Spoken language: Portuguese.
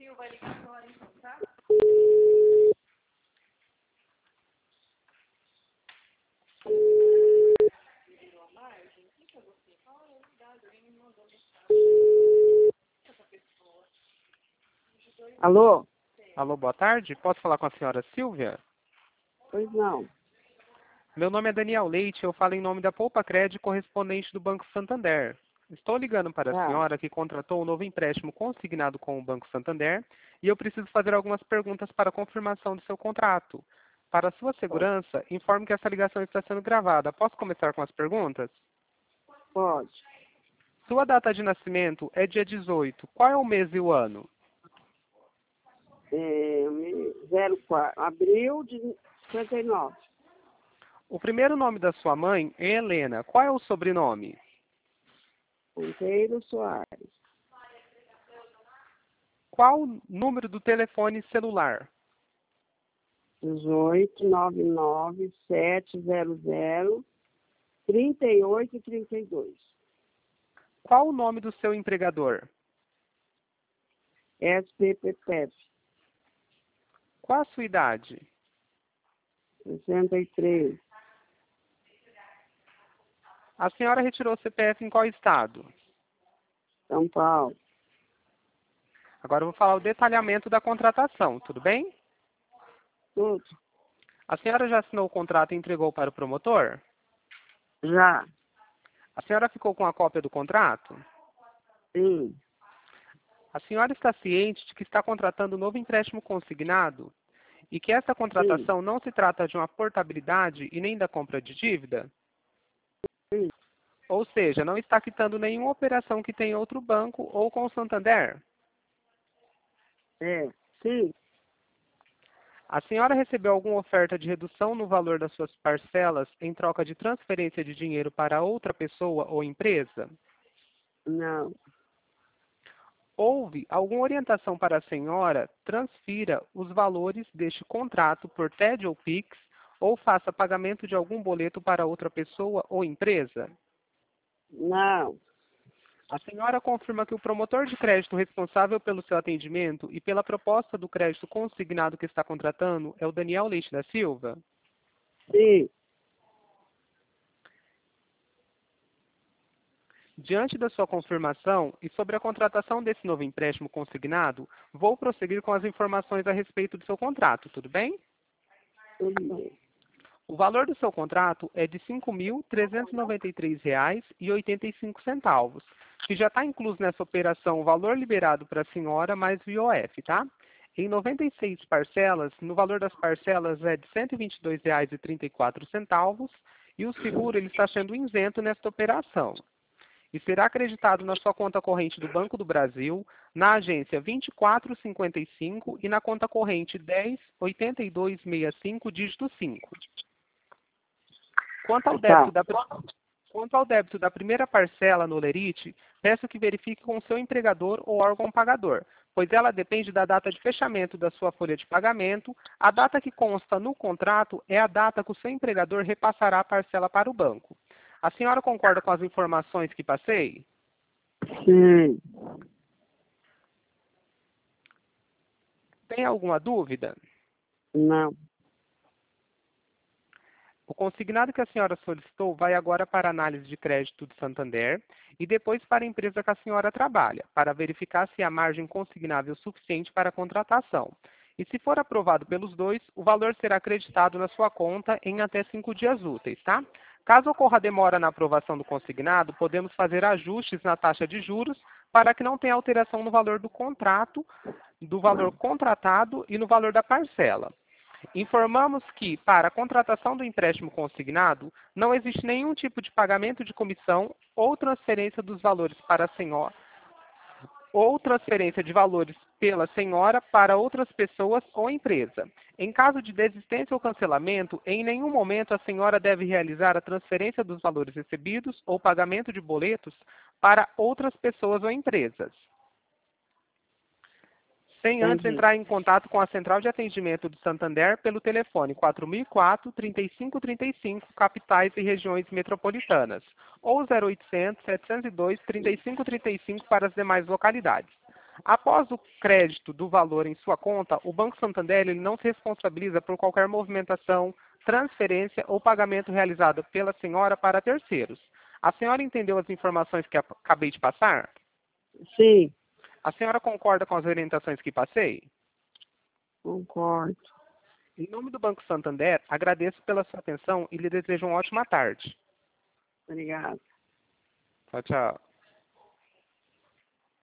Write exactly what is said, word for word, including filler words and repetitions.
Alô? Alô, boa tarde. Posso falar com a senhora Silvia? Pois não. Meu nome é Daniel Leite, eu falo em nome da Poupa Cred, correspondente do Banco Santander. Estou ligando para a Tá. senhora que contratou um novo empréstimo consignado com o Banco Santander e eu preciso fazer algumas perguntas para confirmação do seu contrato. Para sua segurança, informe que essa ligação está sendo gravada. Posso começar com as perguntas? Pode. Sua data de nascimento é dia dezoito. Qual é o mês e o ano? É, me- zero quatro, abril de cinquenta e nove. O primeiro nome da sua mãe é Helena. Qual é o sobrenome? Monteiro Soares. Qual o número do telefone celular? dezoito, nove nove, sete zero zero, trinta e oito, trinta e dois. Qual o nome do seu empregador? S P P P F, Qual a sua idade? sessenta e três. A senhora retirou o C P F em qual estado? São Paulo. Agora eu vou falar o detalhamento da contratação, tudo bem? Tudo. A senhora já assinou o contrato e entregou para o promotor? Já. A senhora ficou com a cópia do contrato? Sim. A senhora está ciente de que está contratando um novo empréstimo consignado e que essa contratação não se trata de uma portabilidade e nem da compra de dívida? Sim. Ou seja, não está quitando nenhuma operação que tem em outro banco ou com o Santander? É. Sim. A senhora recebeu alguma oferta de redução no valor das suas parcelas em troca de transferência de dinheiro para outra pessoa ou empresa? Não. Houve alguma orientação para a senhora transfira os valores deste contrato por T E D ou Pix ou faça pagamento de algum boleto para outra pessoa ou empresa? Não. A senhora confirma que o promotor de crédito responsável pelo seu atendimento e pela proposta do crédito consignado que está contratando é o Daniel Leite da Silva? Sim. Diante da sua confirmação e sobre a contratação desse novo empréstimo consignado, vou prosseguir com as informações a respeito do seu contrato, tudo bem? Tudo bem. O valor do seu contrato é de cinco mil trezentos e noventa e três reais e oitenta e cinco centavos, que já está incluso nessa operação o valor liberado para a senhora mais o I O F, tá? Em noventa e seis parcelas, no valor das parcelas é de cento e vinte e dois reais e trinta e quatro centavos e o seguro ele está sendo isento nesta operação. E será acreditado na sua conta corrente do Banco do Brasil, na agência vinte e quatro cinquenta e cinco e na conta corrente dez oitenta e dois sessenta e cinco, dígito cinco. Quanto ao débito da, quanto ao débito da primeira parcela no Lerite, peço que verifique com o seu empregador ou órgão pagador, pois ela depende da data de fechamento da sua folha de pagamento. A data que consta no contrato é a data que o seu empregador repassará a parcela para o banco. A senhora concorda com as informações que passei? Sim. Tem alguma dúvida? Não. O consignado que a senhora solicitou vai agora para a análise de crédito do Santander e depois para a empresa que a senhora trabalha, para verificar se há margem consignável suficiente para a contratação. E se for aprovado pelos dois, o valor será acreditado na sua conta em até cinco dias úteis, tá? Caso ocorra demora na aprovação do consignado, podemos fazer ajustes na taxa de juros para que não tenha alteração no valor do contrato, do valor contratado e no valor da parcela. Informamos que, para a contratação do empréstimo consignado, não existe nenhum tipo de pagamento de comissão ou transferência dos valores para a senhora, ou transferência de valores pela senhora para outras pessoas ou empresa. Em caso de desistência ou cancelamento, em nenhum momento a senhora deve realizar a transferência dos valores recebidos ou pagamento de boletos para outras pessoas ou empresas, sem antes Entendi. entrar em contato com a Central de Atendimento do Santander pelo telefone quatro mil e quatro, trinta e cinco trinta e cinco, capitais e regiões metropolitanas, ou zero oitocentos, setecentos e dois, trinta e cinco trinta e cinco para as demais localidades. Após o crédito do valor em sua conta, o Banco Santander ele não se responsabiliza por qualquer movimentação, transferência ou pagamento realizado pela senhora para terceiros. A senhora entendeu as informações que acabei de passar? Sim, A senhora concorda com as orientações que passei? concordo. Em nome do Banco Santander, agradeço pela sua atenção e lhe desejo uma ótima tarde. Obrigada. Tchau, tchau.